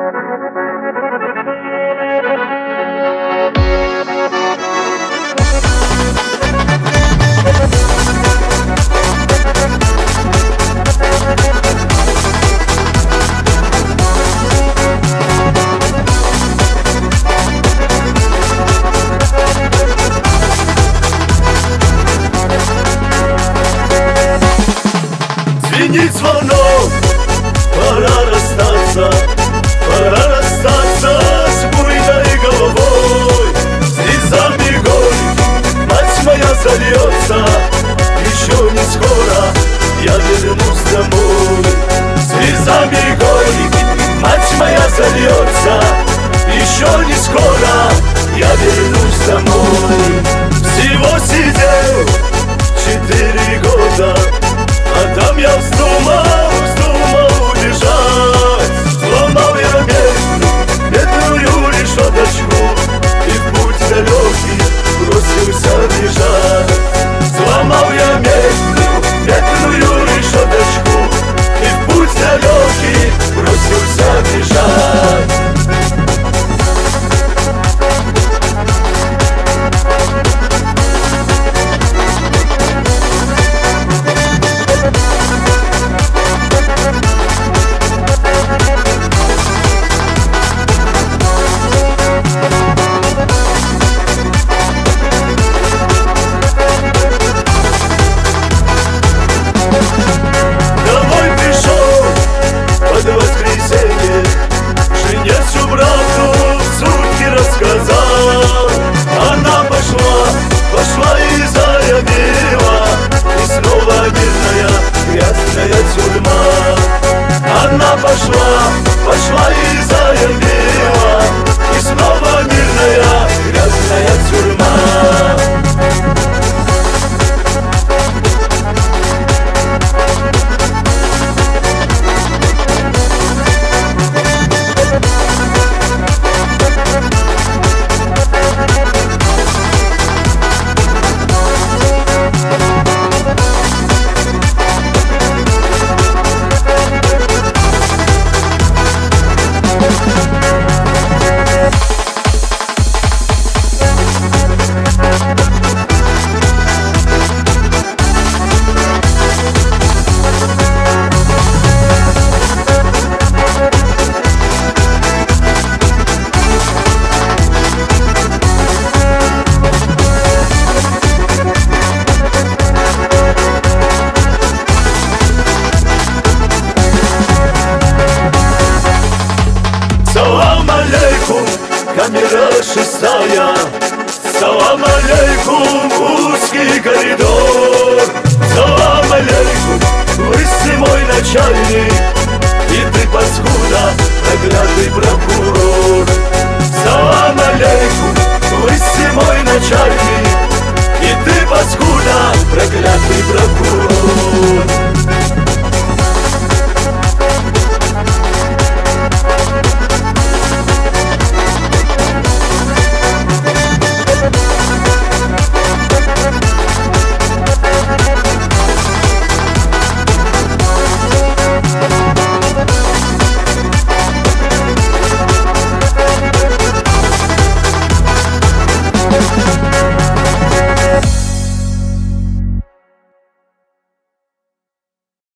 Звенит звонок, пора расстаться с буйной головой. Слезами горьких мать моя зальется, еще не скоро я вернусь домой. Слезами горьких мать моя зальется, еще не скоро я вернусь домой. Всего сидел 4 года, а там я вздумал убежать. Сломал я медную решеточку и в путь далекий бросился бежать. Сломал я медную решеточку и в путь далекий бросился бежать. Пошла и заявила, и снова мирная грязная тюрьма. Она пошла и заявила, и снова мирная грязная тюрьма. Салам алейкум, камера 6-я. Салам алейкум, узкий коридор. Салам алейкум, лысый мой начальник.